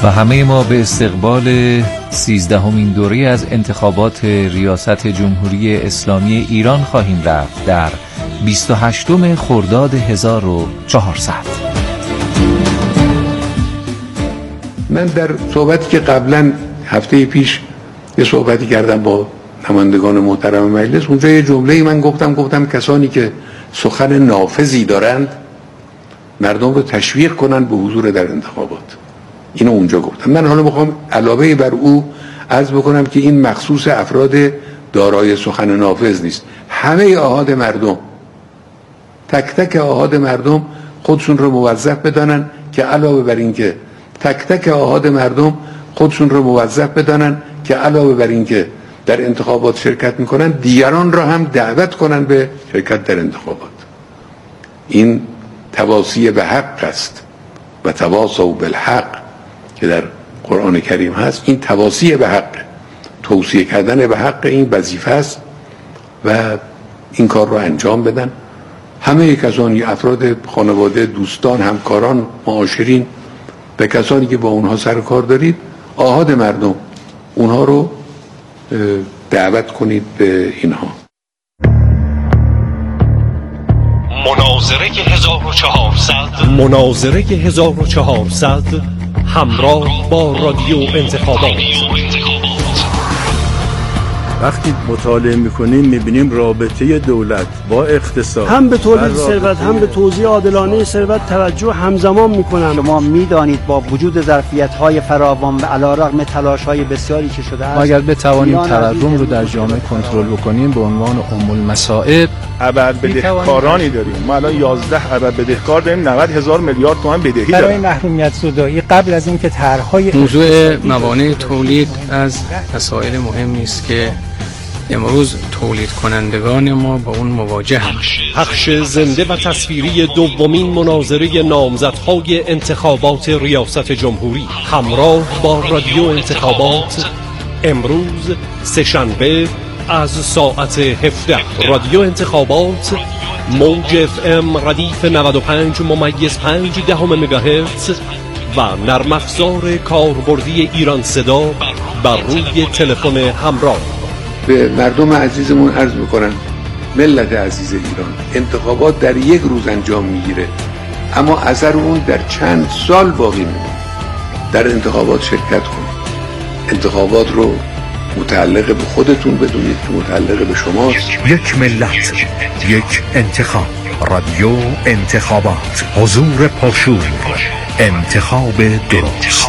و همه ما به استقبال 13مین دوره از انتخابات ریاست جمهوری اسلامی ایران خواهیم رفت در 28 خرداد 1400. من در صحبتی که قبلا هفته پیش یه صحبتی کردم با نمایندگان محترم مجلس، اونجا یه جمله‌ای من گفتم کسانی که سخن نافذی دارند مردم رو تشویق کنن به حضور در انتخابات. اینو اونجا گفتم. من حالا میخوام علاوه بر او عرض بکنم که این مخصوص افراد دارای سخن نافذ نیست. همه آحاد مردم، تک تک آحاد مردم خودشون رو موظف بدانن که علاوه بر این که علاوه بر این که در انتخابات شرکت میکنن، دیگران را هم دعوت کنن به شرکت در انتخابات. این تواصی به حق است و تواصوا بالحق که در قرآن کریم هست. این تواصی به حق، توصیه کردن به حق، این وظیفه است و این کار رو انجام بدن. همه کسانی، افراد خانواده، دوستان، همکاران، معاشرین و کسانی که با اونها سر کار دارید، آحاد مردم، اونها رو دعوت کنید به اینها. مناظره 1400 همراه با رادیو انتخابات. وقتی مطالعه میکنیم میبینیم رابطه دولت با اقتصاد، هم به تولید ثروت هم به توزیع عادلانه ثروت توجه همزمان میکنن. شما میدانید با وجود ظرفیت‌های فراوان و علیرغم تلاش‌های بسیاری که شده است، اگر بتوانیم تورم رو در جامعه کنترل بکنیم، به عنوان ام المصائب ابد بدهکارانی داریم. ما الان 11 ابد بدهکار داریم، 90,000 میلیارد تومان بدهی داریم. برای محرومیت زدایی قبل از اینکه طرح‌های موضوع موانع تولید از مسائل مهمی است که امروز تولید کنندگان ما با اون مواجه هم. پخش زنده و تصویری دومین مناظره نامزدهای انتخابات ریاست جمهوری همراه با رادیو انتخابات، امروز سه‌شنبه از ساعت 17. رادیو انتخابات، موج FM ردیف 95.5 مگاهرتز و نرم افزار کاربردی ایران صدا بر روی تلفن همراه. به مردم عزیزمون عرض میکنم، ملت عزیز ایران، انتخابات در یک روز انجام میگیره، اما اثر اون در چند سال باقی میمونه. در انتخابات شرکت کنید. انتخابات رو متعلق به خودتون بدونید که متعلق به شماست. یک ملت، یک انتخاب. رادیو انتخابات، حضور پرشور، انتخاب درست.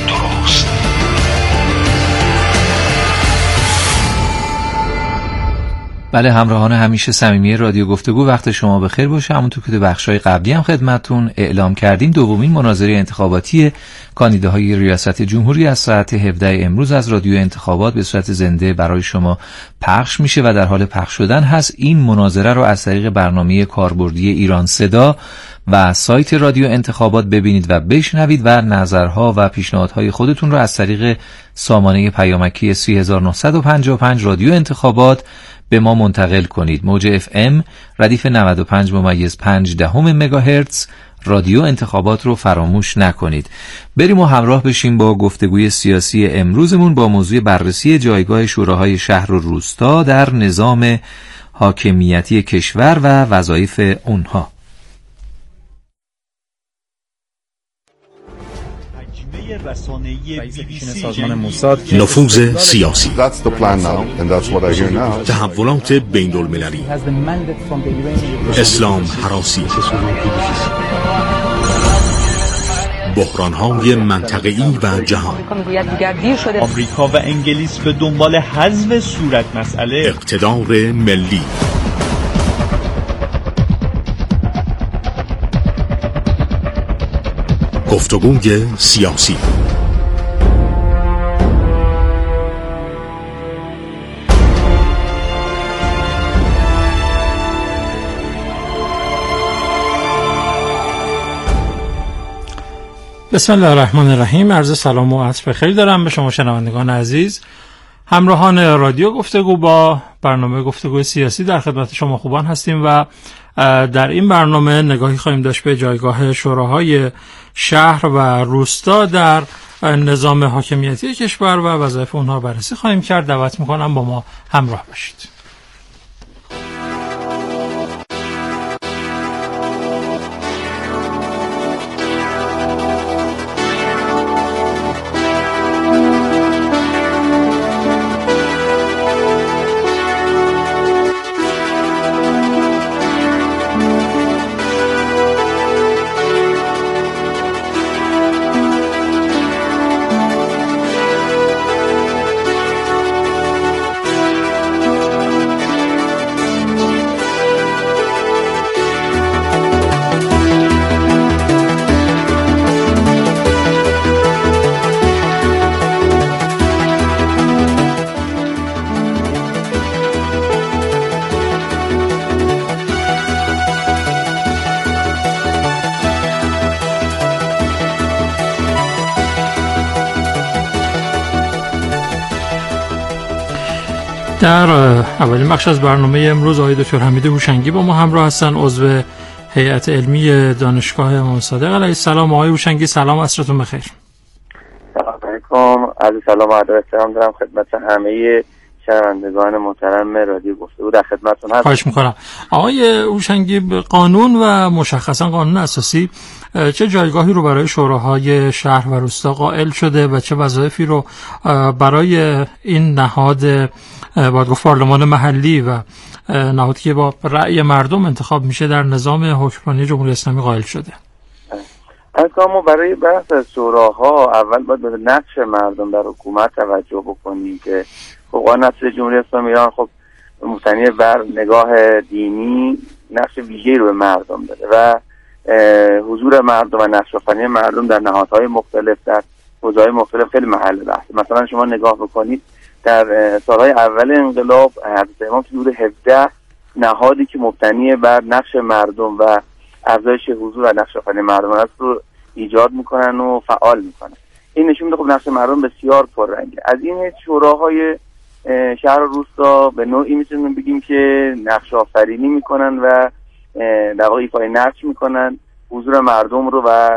بله، همراهان همیشه صمیمی رادیو گفتگو، وقت شما بخیر باشه. همونطور که تو بخشای قبلی هم خدمتتون اعلام کردیم، دومین مناظره انتخاباتی کاندیداهای ریاست جمهوری از ساعت 17 امروز از رادیو انتخابات به صورت زنده برای شما پخش میشه و در حال پخش شدن هست. این مناظره رو از طریق برنامه کاربردی ایران صدا و سایت رادیو انتخابات ببینید و بشنوید و نظرها و پیشنهادهای خودتون رو از طریق سامانه پیامکی 3955 رادیو انتخابات به ما منتقل کنید. موج FM ردیف 95.5 مگاهرتز رادیو انتخابات رو فراموش نکنید. بریم و همراه بشیم با گفتگوی سیاسی امروزمون با موضوع بررسی جایگاه شوراهای شهر و روستا در نظام حاکمیتی کشور و وظایف اونها. نفوذ سیاسی، تحولات بین المللی، اسلام هراسی، بحران‌های منطقه‌ای و جهان، آمریکا و انگلیس به دنبال حذف صورت مسئله، اقتدار ملی، گفتگوی سیاسی. بسم الله الرحمن الرحیم. عرض سلام و عصر بخیر دارم به شما شنوندگان عزیز، همراهان رادیو گفتگو. با برنامه گفتگوی سیاسی در خدمت شما خوبان هستیم و در این برنامه نگاهی خواهیم داشت به جایگاه شوراهای شهر و روستا در نظام حاکمیتی کشور و وظایف اونها بررسی خواهیم کرد. دعوت میکنم با ما همراه باشید. در اولین بخش از برنامه امروز آقای دکتر حمید هوشنگی با ما همراه هستن، عضو هیئت علمی دانشگاه امام صادق علیه السلام. آقای هوشنگی سلام، عصرتون بخیر. سلام علیکم، عرض سلام و ادب احترام دارم خدمت همه شنوندگان محترم رادیو گفتگو، در خدمتتون هستم. خواهش می‌کنم. آقای هوشنگی، قانون و مشخصا قانون اساسی چه جایگاهی رو برای شوراهای شهر و روستا قائل شده و چه وظایفی رو برای این نهاد باید گفت پارلمان محلی و نهادی که با رأی مردم انتخاب میشه در نظام حکمرانی جمهوری اسلامی قائل شده؟ ما برای بحث از شوراها اول باید به نقش مردم در حکومت توجه بکنیم که قانون اساسی جمهوری اسلامی ایران خب مبتنی بر نگاه دینی نقش ویژه‌ای رو به مردم داره و حضور مردم و نقش آفرینی مردم در نهادهای مختلف در حوزه‌های مختلف خیلی محل بحث. مثلا شما نگاه بکنید در سالهای اول انقلاب حضرت امام حدود 17 نهادی که مبتنی بر نقش مردم و افزایش حضور و نقش آفرینی مردم است رو ایجاد میکنن و فعال میکنن. این نشون میده خب نقش مردم بسیار پررنگه. از این شوراهای شهر و روستا به نوعی میتونیم بگیم که نقش آفرینی میکنن و در واقع ایفای نقش میکنن حضور مردم رو و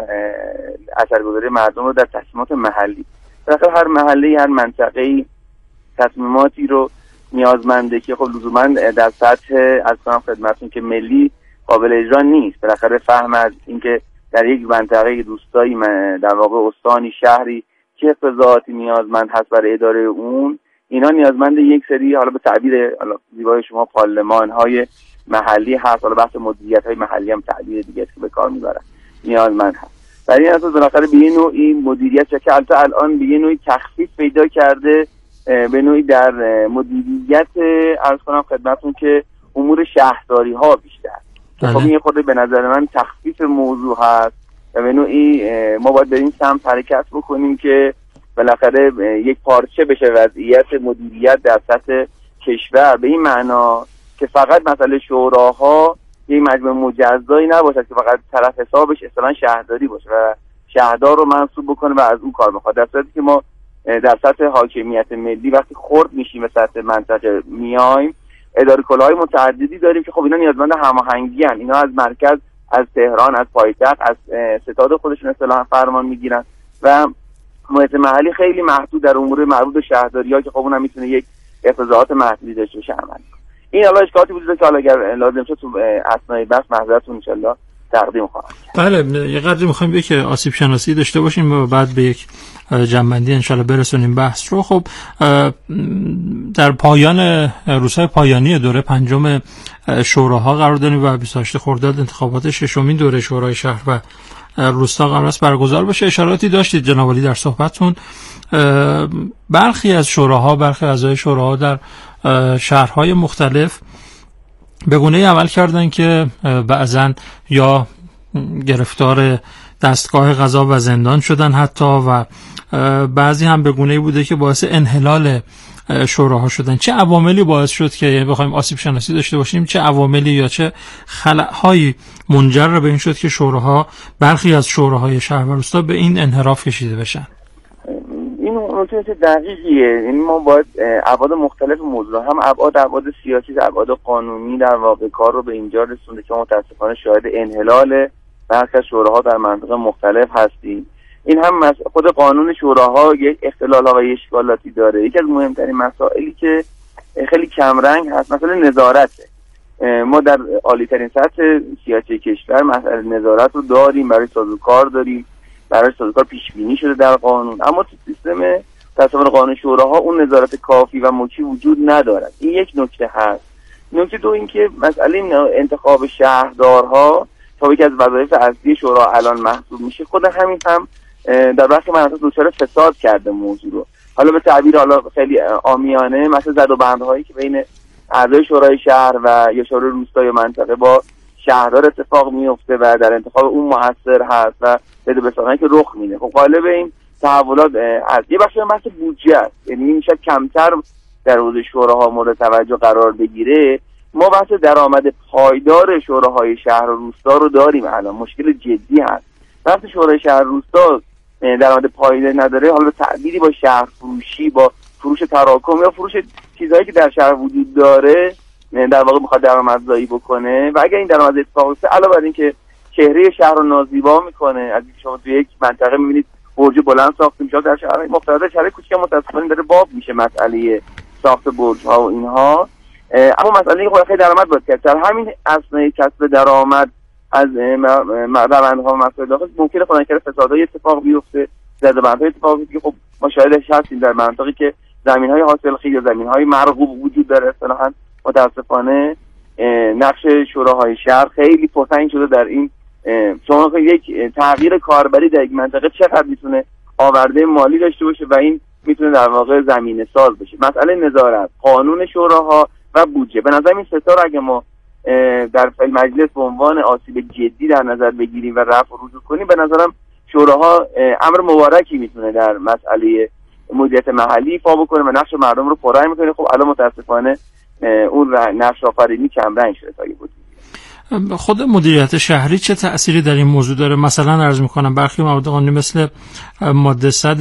اثرگذاری مردم رو در تصمیمات محلی. بالاخره هر محله، هر منطقه‌ای تصمیماتی رو نیازمنده که خب لزوما در سطح از کنم خدمتتون که ملی قابل اجرا نیست. بالاخره فهم از اینکه در یک منطقه روستایی در واقع استانی شهری چه اقتضاعاتی نیازمند هست برای اداره اون، اینا نیازمند یک سری حالا به تعبیر زیبای شما پارلمان‌های محلی هست، حالا بحث مدیریت‌های محلی هم تعبیر دیگه است که به کار می‌برن، نیازمند هست. برای این اساس بالاخره به این نوعی مدیریت که الان به این نوعی تخفیف پیدا کرده، به نوعی در مدیریت عرض کنم خدمتتون که امور شهرداری ها بیشتر. خب این خود به نظر من تخفیف موضوع هست و به نوعی ما باید به این سمت حرکت بکنیم که بالاخره یک پارچه بشه وضعیت مدیریت در سطح کشور، به این معنا که فقط مسئله شوراها یک مجموعه مجزایی نباشه که فقط طرف حسابش اصلا شهرداری باشه و شهردار رو منصوب بکنه و از اون کار بخواد، در صورتی که ما در سطح حاکمیت ملی وقتی خرد میشیم به سطح منطقه میایم اداره کلاهای متعددی داریم که خب اینا نیازمند هماهنگی ان. اینا از مرکز، از تهران، از پایتخت، از ستاد خودشون اصطلاحاً فرمان میگیرن و محیط محلی خیلی محدود در امور مربوط به شهرداری‌ها که خب اونم میتونه یک اقتضاعات محدودی داشته باشه عمل. این حالا اشکالاتی وجود داره که حالا اگر لازم شد تو اثنای بحث معذرتون ان شاءالله تقدیم خواهم کرد. بله، یه قدری می‌خوایم که آسیب شناسی داشته باشیم و بعد به یک جنبندی ان شاءالله برسونیم بحث رو. خب در پایان روزهای پایانی دوره پنجم شوراها قرار داریم و 28 خرداد انتخابات ششمین دوره شورای شهر و روستا قرار است برگزار بشه. اشاراتی داشتید جناب عالی در صحبتتون. برخی از شوراها، برخی اعضای شوراها در شهرهای مختلف به گونه‌ای عمل کردن که بعضن یا گرفتار دستگاه قضا و زندان شدن حتی و بعضی هم به گونه‌ای بوده که باعث انحلال شوراها شدن. چه عواملی باعث شد که بخوایم آسیب شناسی داشته باشیم؟ چه عواملی یا چه خلأهایی منجر به این شد که شوراها، برخی از شوراهای شهر و روستا به این انحراف کشیده بشن؟ این نکته دقیقیه. یعنی ما باید ابعاد مختلف موضوع، هم ابعاد سیاسی، ابعاد قانونی در واقع کار رو به اینجا رسونده که متاسفانه شاهد انحلال برخی از شوراها در مناطق مختلف هستیم. این هم خود قانون شوراها یک اختلال‌ها و اشکالاتی داره. یکی از مهمترین مسائلی که خیلی کمرنگ هست مثلا نظارته. ما در عالی‌ترین سطح سیاسی کشور مسئله نظارت رو داریم، برای سازوکار داریم، برای سازوکار پیش بینی شده در قانون، اما تو سیستم تصور قانون شوراها اون نظارت کافی و مچی وجود ندارد. این یک نکته هست. نکته دو این که مسئله انتخاب شهردارها تا یکی از وظایف اصلی شورا الان محسوب میشه، خود همین هم در برخی مناطق دچار فساد کرده موضوع رو. حالا به تعبیر حالا خیلی عامیانه مثلا زد و بندهایی که بین اعضای شورای شهر و یا شورای روستا یا منطقه با شهردار اتفاق میفته و در انتخاب اون مؤثر هست و بده بسازنی که رخ میده. خب غالب این تحولات از یه بخش بحث بودجه است، یعنی میشه کمتر در حوزه شوراها مورد توجه قرار بگیره. ما بحث درآمد پایدار شوراهای شهر و روستا رو داریم الان، مشکل جدی هست. وقتی شورای شهر روستا درآمد پایدار نداره، حالا به تعبیری با شهر فروشی، با فروش تراکم یا فروش چیزهایی که در شهر وجود داره در واقع میخواد درآمدزایی بکنه و اگر این درآمد اتفاق بیفته علاوه بر اینکه چهره شهر رو نازیبا میکنه، از اینکه شما تو یک منطقه میبینید برج بلند ساخته میشه، در شهرهای مختلف شهرهای کوچیک متأسفانه داره باب میشه مسئله ساخت برج‌ها و اینها. اما مسئله خود خیلی درآمد باید کرد. در همین اثنای کسب درآمد از روندها و مسائل داخل ممکنه خود نکرده فسادهای اتفاق بیفته، زده‌بندهای اتفاق بیفته که خب ما شاهدش هستیم در مناطقی که زمین‌های حاصلخیز یا زمین‌های مرغوب وجود داره. اصطلاحاً متأسفانه نقش شوراهای شهر خیلی پرتنگ شده در این چون یک تغییر کاربری در یک منطقه چقدر میتونه آورده مالی داشته باشه و این میتونه در واقع زمینه ساز بشه. مسئله نظارت، قانون شوراها و بودجه، به نظر این سه تا اگه ما در مجلس به عنوان آسیب جدی در نظر بگیریم و رفع و رجوع کنیم، به نظرم شوراها امر مبارکی میتونه در مسئله مدیریت محلی ایفا بکنه و نقش مردم رو پررنگ میکنه. خب الان متاسفانه اون نقش آفرینی کم رنگ شده تا بود. خود مدیریت شهری چه تأثیری در این موضوع داره؟ مثلا عرض میکنم برخی مواد قانونی مثل ماده 100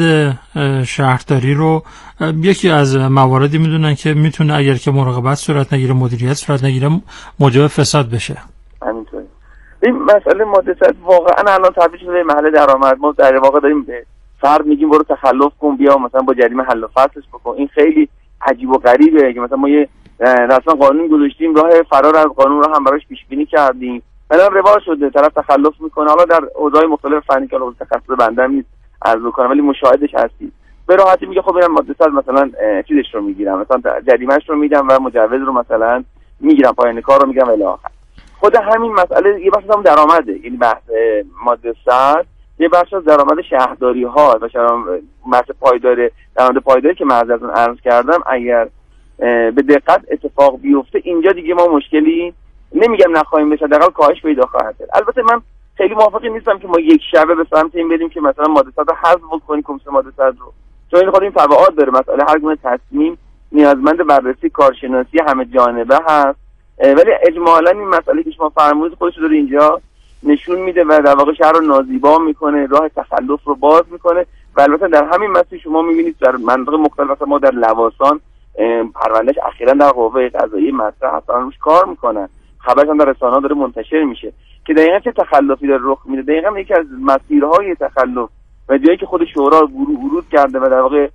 شهرداری رو یکی از مواردی میدونن که میتونه اگر که مراقبت صورت نگیره، مدیریت صورت نگیره، موجب فساد بشه. همینطوره. این مسئله ماده 100 واقعا الان تبدیل شده به محل درآمد. ما در واقع داریم به فرد میگیم برو تخلف کن، بیا مثلا با جریمه حل و فصلش بکن. این خیلی عجیب و غریبه که مثلا ما یه رسما قانون گذاشتیم، راه فرار از قانون رو هم براش پیش بینی کردیم، الان رواج شده طرف تخلف میکنه. حالا در اوضاع مختلف فنی که الان تخصص بنده نیست عرض بکنم ولی مشاهدش هستی، به راحتی میگه خب اینم ماده 100 مثلا چیزش رو میگیرم، مثلا جریمه‌اش رو میدم و مجوز رو مثلا میگیرم، پایان کار رو میگم الی آخر. خود همین مسئله یه بخش هم درآمده، یعنی بحث ماده 100 یه بخش از درآمد شهرداری ها و بحث پایدار درآمد پایداری که معذرتون عرض کردم اگر به دقت اتفاق بیفته اینجا دیگه ما مشکلی نمیگم نخواهیم بشه، حداقل کاهش پیدا خواهد کرد. البته من خیلی موافقی نیستم که ما یک شبه به سمت این بریم که مثلا ماده 100 رو حذف بکنیم، کمیسیون ماده 100 رو، چون این خود این تبعات داره. مسئله هر گونه تصمیم نیازمند بررسی کارشناسی همه جانبه هست، ولی اجمالاً این مسئله که شما فرمودید خودش رو اینجا نشون میده و در واقع شهر رو نازیبا میکنه، راه تخلف رو باز میکنه. و البته در همین مسئله شما میبینید در مناطق مختلف، ما در لواسان پروندهش اخیراً در قوه قضاییه مطرح هست، روش کار میکنن، خبرش هم در رسانه‌ها داره منتشر میشه که دقیقاً چه تخلفی داره رخ میده. دقیقاً یکی از مسیرهای تخلف و جایی که خود شورا ورود کرده و در واقع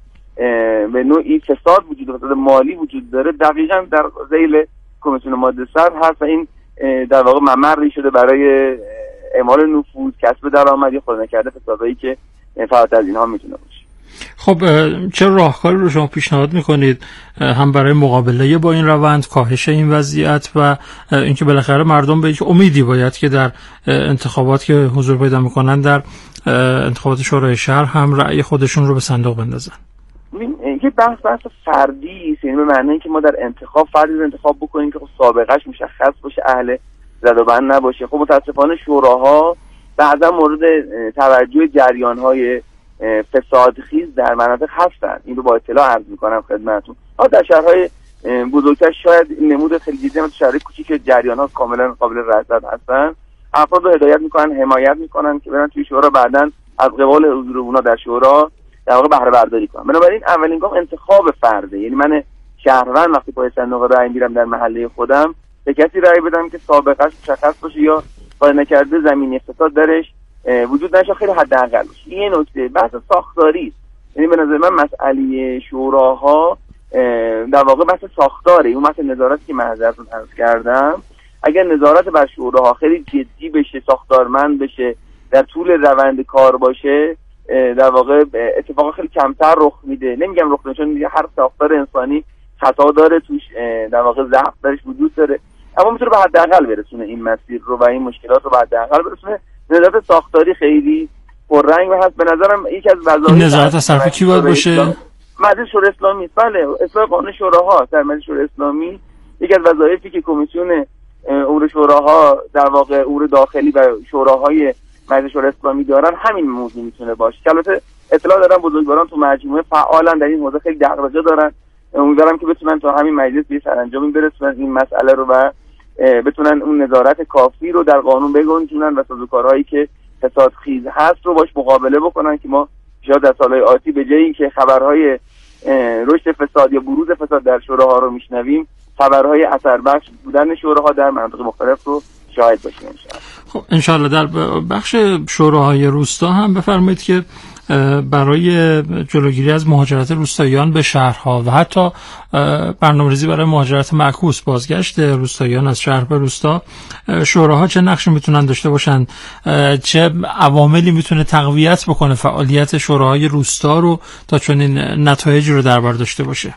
به نوعی فساد وجود داره، مالی وجود داره، دقیقاً در ذیل کمیسیون ماده 100 هست و این در واقع ممری شده برای اعمال نفوذ، کسب درآمد یا خود نکرده فسادایی که فقط از اینها میتونه باشه. خب چه راهکاری رو شما پیشنهاد میکنید هم برای مقابله با این روند، کاهش این وضعیت و اینکه بالاخره مردم به یک امیدی باید که در انتخابات که حضور پیدا میکنن در انتخابات شورای شهر هم رأی خودشون رو به صندوق بندازن؟ یه بحث فردی است، یعنی به معنی اینکه ما در انتخاب فردی رو انتخاب بکنیم که خب سابقهش مشخص باشه، اهل زد و بند نباشه. خب متاسفانه شوراها بعضا مورد توجه جریان‌های فسادخیز در مناطق هستن. این رو با اطلاع عرض میکنم خدمتتون. در شهرهای بزرگتر شاید نمود خیلی جدی، مثل شهرهای کوچیک جریان‌ها کاملا قابل رصد هستن، افراد رو هدایت میکنن، حمایت میکنن که برن توی شورا، بعدن از قبال حضور اونا در شورا در واقع بهره برداری کنن. بنابراین اولین گام انتخاب فرده، یعنی من شهروند وقتی پای صندوق رأی میرم در محله خودم به کسی رأی بدم که سابقه‌اش مشخص باشه یا کار نکرده زمینه فساد درش وجود نشه، خیلی حداقل باشه. یه نکته بحث ساختاری، یعنی به نظر من مسئله شوراها در واقع بحث ساختاره. اون مثلا نظارتی که معذرتون عرض کردم، اگر نظارت بر شوراها خیلی جدی بشه، ساختارمند بشه، در طول روند کار باشه، در واقع اتفاقا خیلی کمتر رخ میده. نمیگم رخ نشون میده، هر ساختار انسانی خطا داره توش، در واقع ضعف درش وجود داره، اما میتونه به حداقل برسونه این مسیر رو و این مشکلات رو به حداقل برسونه. نظارت ساختاری خیلی پررنگ و هست. به نظرم یکی از وظایف نظارت از طرف کی باید باشه؟ مجلس شورای اسلامی. بله، اصلاح قانون شوراها در مجلس شورای اسلامی یکی از وظایفی که کمیسیون امور شوراها، در واقع امور داخلی و شوراهای مجلس شورای اسلامی دارن، همین موضوع میتونه باشه. که البته اطلاع دارم بزرگواران تو مجموعه فعالن در این حوزه، خیلی دغدغه دارن. امیدوارم که بتونن تا همین مجلس به سرانجامی برسونن این مسئله رو و بتونن اون نظارت کافی رو در قانون بگنجونن و سازوکارهایی که فسادخیز هست رو باش مقابله بکنن که ما شاید در سالهای آتی به جای اینکه خبرهای رشد فساد یا بروز فساد در شوراها رو میشنویم، خبرهای اثر بخش بودن شوراها در مناطق مختلف رو شاهد باشیم انشاءالله. خب انشاءالله. در بخش شوراهای روستا هم بفرمایید که برای جلوگیری از مهاجرت روستاییان به شهرها و حتی برنامه‌ریزی برای مهاجرت معکوس، بازگشت روستاییان از شهر به روستا، شوراها چه نقشی میتونن داشته باشن؟ چه عواملی میتونه تقویت بکنه فعالیت شوراهای روستا رو تا چنین نتایجی رو در بر داشته باشه؟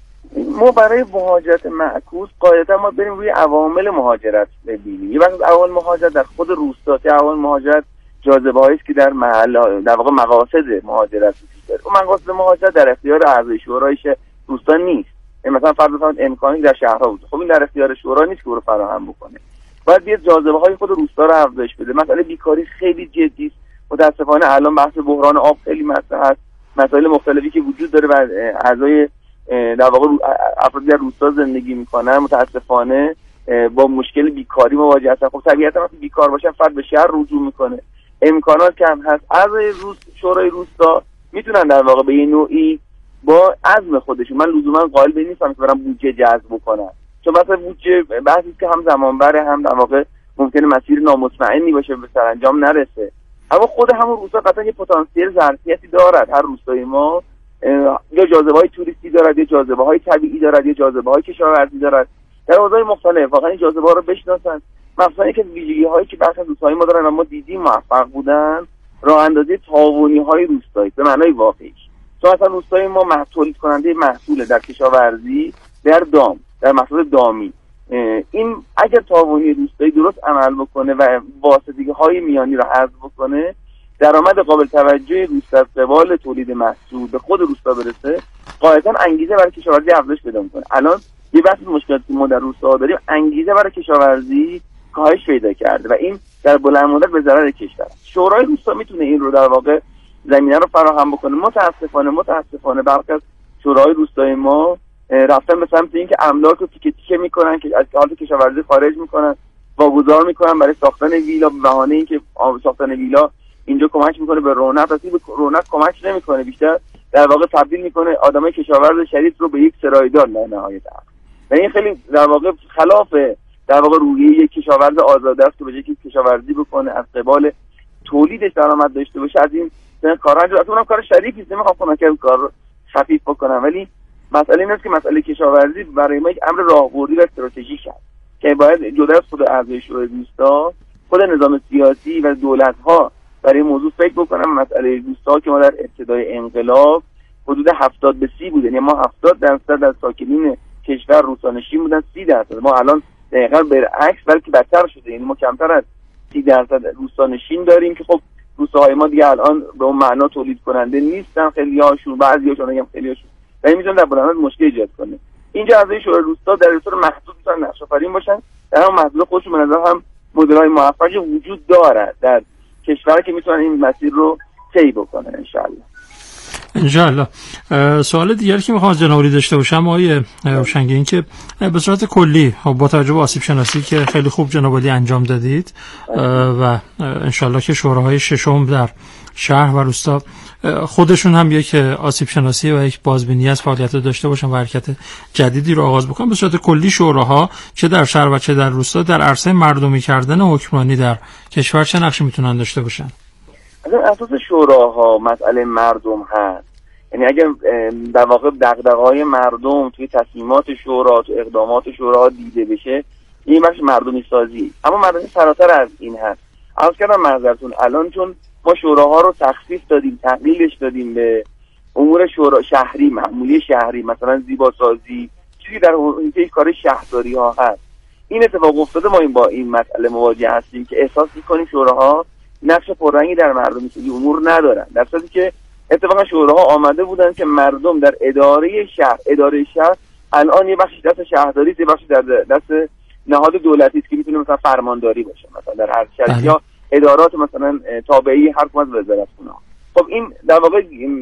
ما برای مهاجرت معکوس قاعدتا ما بریم روی عوامل مهاجرت ببینیم. یه وقت عوامل مهاجرت در خود روستا، عوامل مهاجرت جاذبه‌هایی است که در محل، در واقع مقاصد مهاجرت وجود داره. اون مقاصد مهاجرت در اختیار اعضای شورای روستا نیست. مثلا فرض بفرمایید امکانی در شهرها بود، خب این در اختیار شورا نیست که رو فراهم بکنه. باید بیاد جاذبه‌های خود روستا رو افزایش بده. مسئله بیکاری خیلی جدی است. متأسفانه الان بحث بحران آب خیلی مطرح است. مسائل مختلفی که وجود داره و اعضای در واقع افرادی در روستا زندگی میکنن متأسفانه با مشکل بیکاری مواجه هستن. خب طبیعتا وقتی بیکار باشن فرد به شهر رجوع میکنه، امکانات کم هست. اعضای شورای روستا میتونن در واقع به این نوعی با عزم خودشون، من لزوما قائل به نیستم که برام بودجه جذب بکنن، چون مثلا بودجه بحثی که هم زمانبره، هم در واقع ممکنه مسیر نامطمئنی باشه، به سرانجام نرسه. اما خود همون روستا قطعا یه پتانسیل ظرفیتی دارد. هر روستای ما یا جاذبه‌های توریستی دارد، یا جاذبه‌های طبیعی دارد، یا جاذبه‌های کشاورزی دارد. در حوزه‌های مختلف واقعا این جاذبه‌ها رو بشناسن. مثلا که ویژگی‌هایی که بخش از روستاهای ما دارن اما دیدیم موفق بودن، راه اندازی تاوانی‌های روستایی به معنای واقعی. چون اصلا روستای ما تولید کننده محصول در کشاورزی، در دام، در محصول دامی. این اگر تاوانی روستایی درست عمل بکنه و واسطگی‌های میانی رو حذف بکنه، درآمد قابل توجهی روستا از قبال تولید محصول به خود روستا برسه، قاعدتاً انگیزه برای کشاورزی افزایش پیدا می‌کنه. الان یه بحث مشکلاتی که ما در روستا داریم، انگیزه برای کشاورزی کاهش پیدا کرده و این در بلند مدت به ضرر کشور. شورای روستا میتونه این رو در واقع زمینه رو فراهم بکنه. متاسفانه برخی از شورای روستای ما رفتن به سمت اینکه املاک رو تیکه تیکه میکنن، که از حالت کشاورزی خارج میکنن، واگذار میکنن برای ساختن ویلا به بهانه اینکه ساختن ویلا اینجا کمک میکنه به رونق، اصلا به رونق کمک نمیکنه، بیشتر در واقع تبدیل میکنه آدمای کشاورز شریف رو به یک سرایدار در نهایت. و این خیلی در واقع خلاف در واقع روحیه یک کشاورز آزاده است که به جای که کشاورزی بکنه از قبال تولیدش درآمد داشته باشه، از این کارا انجام بده. اونم کار شریفی است، نمیخوام کمک کار رو خفیف بکنم، ولی مسئله این است که مسئله کشاورزی برای ما یک امر راهبردی و استراتژیک است که باید جدا از خود اعضای شورای روستا، خود نظام سیاسی و دولت‌ها برای موضوع فکر بکنن. مسئله روستا که ما در ابتدای انقلاب حدود 70 به 30 بود، یعنی ما 70% از ساکنین کشور روستانشین بودن، 30% ما الان دقیقاً برعکس بلکه بدتر شده، یعنی ما کمتر از 30% روستانشین داریم که خب روستاهای ما دیگه الان به اون معنا تولید کننده نیستن، خیلی‌هاشون، بعضی‌هاشون میگم خیلی‌هاشون، و این میتونه در بلند مشکل ایجاد کنه. اینجا اعضای شورای روستا در طور محدود میتونن نقش آفرین باشن، در هم محدود خودشون به نظر هم مدل‌های موفقی وجود داره در کشور که میتونن این مسیر رو طی بکنن انشالله. سوال دیگری که میخوام از جناب علی داشته باشم آقای روشنگری، این که به صورت کلی با توجه به آسیب شناسی که خیلی خوب جناب علی انجام دادید و انشالله که شوراهای ششم در شهر و روستا خودشون هم یک آسیب شناسی و یک بازبینی از فعالیت داشته باشن و حرکت جدیدی رو آغاز بکنن، به صورت کلی شوراها چه در شهر و چه در روستا در عرصه مردمی کردن حکمرانی در کشور چه نقشی میتونن داشته باشن؟ اصلا اساس شوراها مسئله مردم هست. یعنی اگر در واقع دغدغه‌های مردم توی تصمیمات شورا، تو اقدامات شورا دیده بشه، این بخش مردمی سازی. اما مردمی فراتر از این هست. عرض کردم معذرتون، الان چون ما شوراها رو تخصیص دادیم، تقلیلش دادیم به امور شورا شهری، معمولی شهری، مثلا زیباسازی، چیزی در حوزه کار شهرداری ها هست. این اتفاق افتاده، ما با این مسئله مواجه هستیم که احساس می‌کنیم شوراها نقش پررنگی در مردمی سازی امور ندارن، در صورتی که اتفاقا شوراها آمده بودن که مردم در اداره شهر الان یه بخشی دست شهرداری است، یه بخشی در دست نهاد دولتی است که میتونه مثلا فرمانداری باشه، مثلا در هر شهر یا ادارات مثلا تابعی هر کدوم از وزارتخونه. خب این در واقع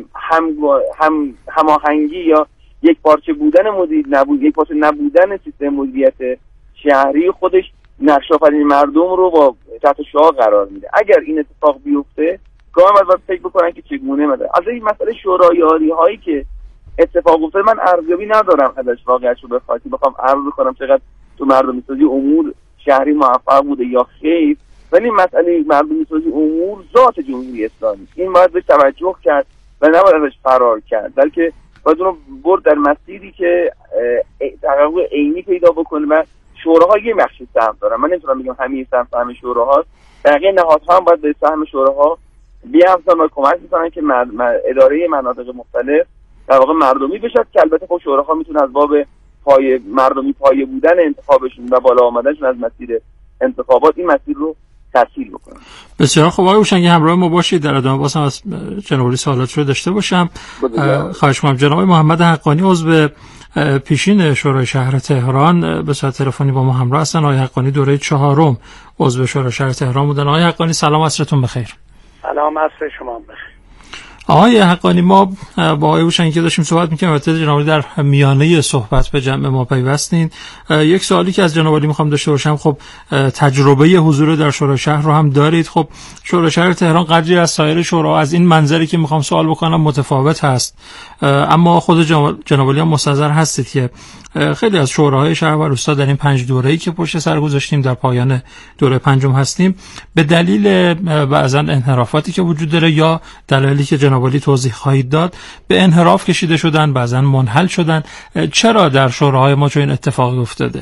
هماهنگی یا یک پارچه بودن مدیر نبود، یک پارچه نبودن سیستم مدیریت شهری خودش نقش آفرین مردم رو با تحت شعاع قرار میده. اگر این اتفاق بیفته گام از فکر بکنن که چگونه مثلا از این مسئله شورایاری هایی که اتفاق افتاد، من ارزیابی ندارم ازش واقعیت رو بخوام عرض کنم چقدر تو مردمی سازی امور شهری موفق بوده یا خیر، ولی مسئله مردمی سازی امور ذات جمهوری اسلامی، این باید بهش توجه کرد و نباید ازش فرار کرد، بلکه باید اون رو برد در مسیری که تحقق عینی پیدا بکنه. و شوراها یه بخش سهم دارن، من نمیتونم بگم همه سهم شوراهاست، بقیه نهادها هم باید به سهم شوراها بیافزن و کمک بکنن که اداره مناطق مختلف در واقع مردمی بشه، که البته خب شوراها میتونه از باب مردمی پایه بودن انتخابشون و بالا آمدنشون از مسیر انتخابات این مسیر رو تسهیل بکنن. بسیار خوب. آقای هوشنگی همراه ما باشید. در ادامه بازم از جناب علی سوالات رو داشته باشم. خواهش می‌کنم. جناب محمد حقانی عضو پیشین شورای شهر تهران به صورت تلفنی با ما همراه هستن. آقای حقانی دوره 4 عضو شورای شهر تهران بودن. آقای حقانی سلام، عصرتون بخیر. سلام، عصر شما بخیر. آقای حقانی، ما با آقای هوشنگی داشتیم صحبت می‌کردیم، البته جناب علی در میانه صحبت به جمع ما پیوستین. یک سوالی که از جناب علی می‌خوام داشته باشم، خب تجربه حضور در شورای شهر رو هم دارید. خب شورای شهر تهران قدری از سایر شورا از این منظری که می‌خوام سوال بکنم متفاوت هست، اما خود جناب علی هم مستحضر هستید که خیلی از شوراهای شهر و روستا در این 5 دوره‌ای که پشت سر گذاشتیم در پایان دوره 5 هستیم، به دلیل بعضا انحرافاتی که وجود داره یا دلایلی که جناب علی توضیح خواهید داد به انحراف کشیده شدن، بعضا منحل شدن. چرا در شوراهای ما چون این اتفاقی افتاده؟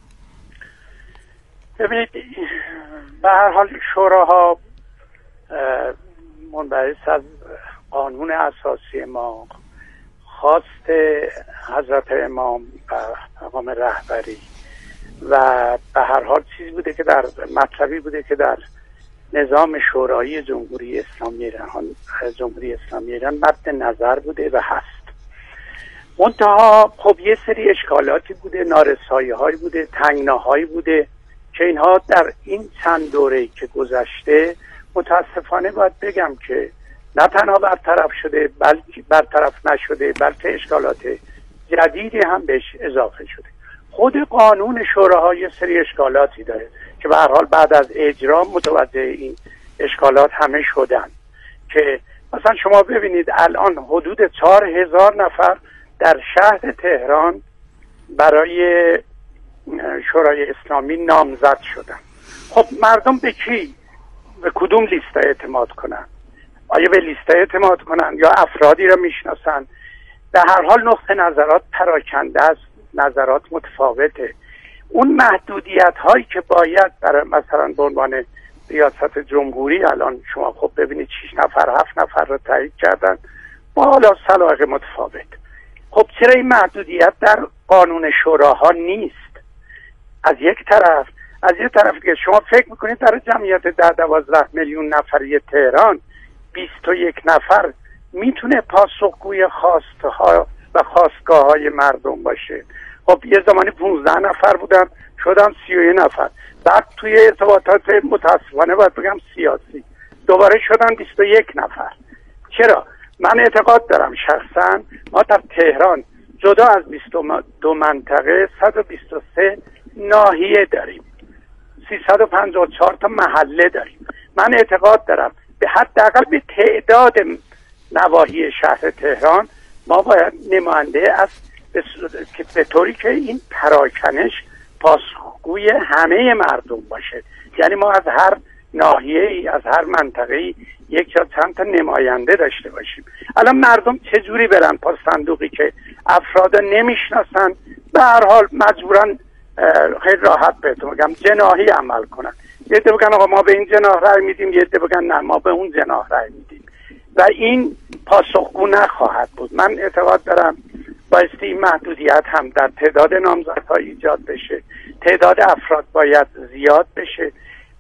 ببینید، به هر حال شوراها منبعث از قانون اساسی ما، خواست حضرت امام و مقام رهبری و به هر حال چیزی بوده که در مطلبی بوده که در نظام شورایی جمهوری اسلامی ایران مد نظر بوده و هست. منتها خب یه سری اشکالاتی بوده، نارسایی هایی بوده، تنگناهایی بوده که اینها در این چند دوره‌ای که گذشته متاسفانه باید بگم که نه تنها برطرف شده بلکه برطرف نشده، بلکه اشکالات جدیدی هم بهش اضافه شده. خود قانون شوراها یه سری اشکالاتی داره که به هر حال بعد از اجرا متوجه این اشکالات همه شدن، که مثلا شما ببینید الان حدود 4000 نفر در شهر تهران برای شورای اسلامی نامزد شدن. خب مردم به کی، به کدوم لیست اعتماد کنن؟ آیا به لیست اعتماد کنن یا افرادی را میشناسن؟ در هر حال نقطه نظرات پراکنده است، نظرات متفاوته. اون محدودیت هایی که باید برای مثلا به عنوان ریاست جمهوری الان شما خب ببینید 6 نفر 7 نفر رو تایید کردن با حالا سلایق متفاوت. خب چرا این محدودیت در قانون شوراها نیست؟ از یک طرف که شما فکر میکنید در جمعیت 10-12 میلیون نفری تهران 21 نفر میتونه پاسخگوی خواستها و خواستگاه های مردم باشه. خب یه زمانی 15 نفر بودن شدن 31 نفر، بعد توی ارتباطات متاسفانه باید بگم سیاسی دوباره شدن 21 نفر. چرا؟ من اعتقاد دارم شخصا ما در تهران جدا از 22 منطقه 123 ناحیه داریم، 354 تا محله داریم. من اعتقاد دارم به حداقل به تعداد نواحی شهر تهران ما باید نماینده از به طوری که این پراکنش پاسخگوی همه مردم باشه. یعنی ما از هر ناحیه‌ای، از هر منطقه‌ای یک یا چند تا نماینده داشته باشیم. الان مردم چجوری برن پا صندوقی که افراد نمیشناسن؟ به هر حال مجبورن خیلی راحت بهتون بگم جناحی عمل کنن. یه عده بگن آقا ما به این جناح رأی میدیم، یه عده بگن نه ما به اون جناح رأی میدیم و این پاسخگو نخواهد بود. من اعتقاد دارم بایستی این محدودیت هم در تعداد نامزدها ایجاد بشه، تعداد افراد باید زیاد بشه،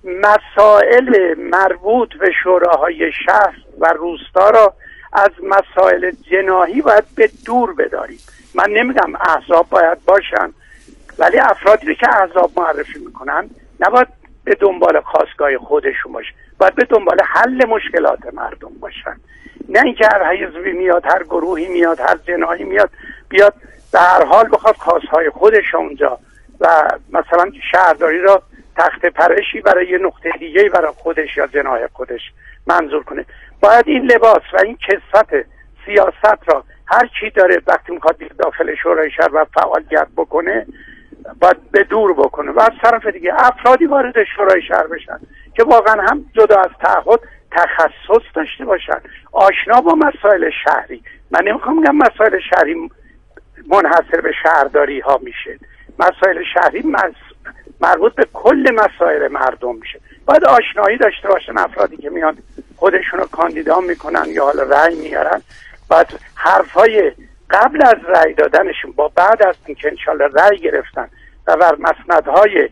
مسائل مربوط به شوراهای شهر و روستا را از مسائل جناحی باید به دور بداریم. من نمیگم احزاب باید باشن، ولی افرادی که احزاب معرفی میکنن نباید به دنبال خواستگاه خودشون باشه، باید به دنبال حل مشکلات مردم باشن، نه اینکه هر حزبی میاد، هر گروهی میاد، هر جناحی میاد بیاد به هر حال بخواد خواستهای خودش اونجا و مثلا شهرداری را تخت پرشی برای یه نقطه دیگه‌ای برای خودش یا جناح خودش منظور کنه. باید این لباس و این کثرت سیاست را هر کی داره وقتی میخواد داخل شورای شهر و فعالیت بکنه باید به دور بکنه و از طرف دیگه افرادی وارد شورای شهر بشن که واقعا هم جدا از تعهد تخصص داشته باشن، آشنا با مسائل شهری. من نمیخوام بگم مسائل شهری منحصر به شهرداری ها میشه، مسائل شهری مربوط به کل مسائل مردم میشه. باید آشنایی داشته باشن افرادی که میان خودشون رو کاندیدا میکنن یا حالا رأی میارن، باید حرفای قبل از رأی دادنشون با بعد از اینکه انشالله رأی گرفتن و بر مسندهای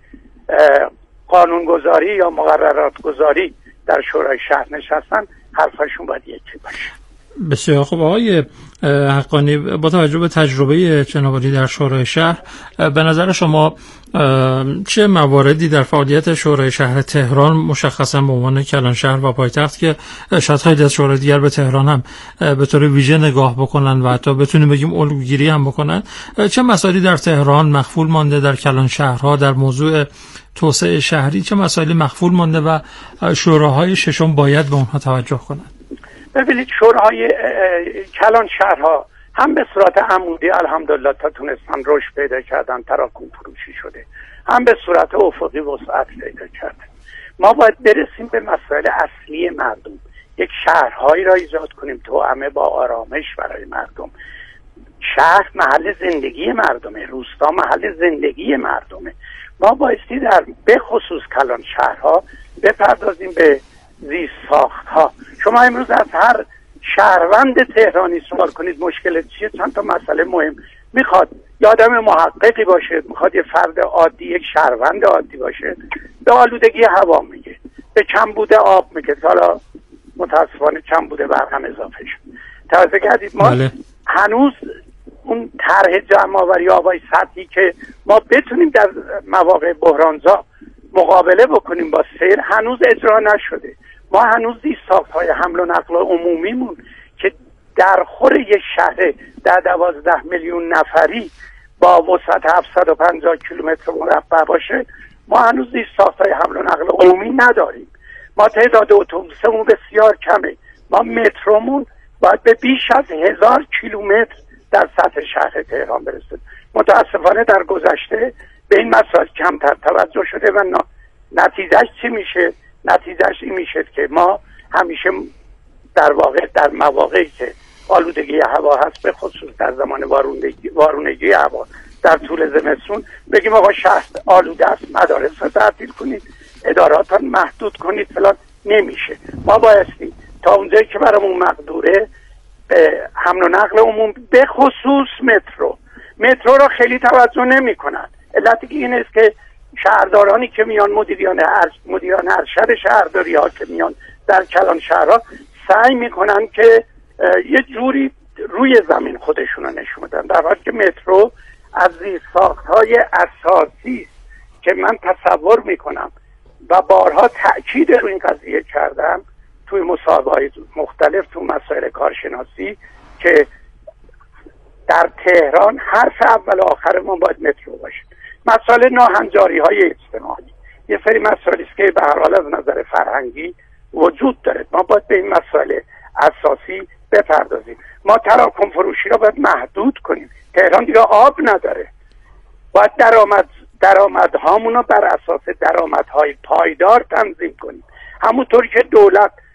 قانونگذاری یا مقررات گذاری در شورای شهر نشستن حرفاشون باید یکی باشه. بسیار خوب. آقای حقانی، با توجه به تجربه جناب عالی در شورای شهر، به نظر شما چه مواردی در فعالیت شورای شهر تهران مشخصا به عنوان کلان شهر و پایتخت که شاید خیلی از شورای دیگر به تهران هم به طور ویژه نگاه بکنن و حتی بتونیم بگیم الگوگیری هم بکنن، چه مسائلی در تهران مخفول مانده، در کلان شهرها در موضوع توسعه شهری چه مسائلی مخفول مانده و شوراهای ششم باید به اونها توجه کنند؟ ببینید شوراهای کلان شهرها هم به صورت عمودی الحمدلله تا تونستن رشد پیدا کردن، تراکم فروشی شده، هم به صورت افقی وسعت پیدا کردن. ما باید برسیم به مسائل اصلی مردم، یک شهرهایی را ایجاد کنیم توأمه با آرامش برای مردم. شهر محل زندگی مردمه، روستا محل زندگی مردمه. ما بایستی در به خصوص کلان شهرها بپردازیم به زیست ساختها. شما امروز از هر شهروند تهرانی سوال کنید مشکل چیه، چند تا مسئله مهم میخواد یه آدم محققی باشه، میخواد یه فرد عادی، یک شهروند عادی باشه. به آلودگی هوا میگه، به کمبود آب میگه، حالا متاسفانه کمبود برق هم اضافه شد. توجه کردید ما هنوز اون طرح جمع‌آوری آبای سطحی که ما بتونیم در مواقع بحرانزا مقابله بکنیم با سیل هنوز اجرا نشده. ما هنوز ساخت‌های حمل و نقل عمومیمون که در خور یک شهر در 12 میلیون نفری با وسعت 750 کیلومتر مربع باشه، ما هنوز ساخت‌های حمل و نقل عمومی نداریم. ما تعداد اتوبوسمون بسیار کمه. ما مترومون باید به بیش از 1000 کیلومتر در سطح شهر تهران برسه. متاسفانه در گذشته به این مسائل کمتر توجه شده و نتیجهش چی میشه؟ نتیجهش این میشه که ما همیشه در واقع در مواقعی که آلودگی هوا هست، به خصوص در زمان وارونگی هوا در طول زمستون، بگیم آقا شهر آلوده است، مدارس رو تعطیل کنید، ادارات رو محدود کنید فلان. نمیشه. ما بایستی تا اونجایی که برامون مقدوره حمل و نقل عمومی به خصوص مترو را خیلی توجه نمی کنند. علتی که این است که شهردارانی که میان، مدیران ارشد شهرداری ها که میان در کلان شهرها سعی میکنن که یه جوری روی زمین خودشون رو نشون بدن، در حالی که مترو از زیرساخت‌های اساسی که من تصور میکنم و بارها تأکید روی این قضیه کردم توی مصاحبه‌های مختلف تو مسائل کارشناسی که در تهران حرف اول و آخر ما باید مترو باشه. مسائل ناهنجاری‌های اجتماعی یه سری مسائلی است که به هر حال از نظر فرهنگی وجود داره. ما باید به این مسائل اساسی بپردازیم. ما تراکم فروشی رو باید محدود کنیم. تهران دیگه آب نداره. باید درآمدهامون رو بر اساس درآمدهای پایدار تنظیم کنیم. همونطوری که دولت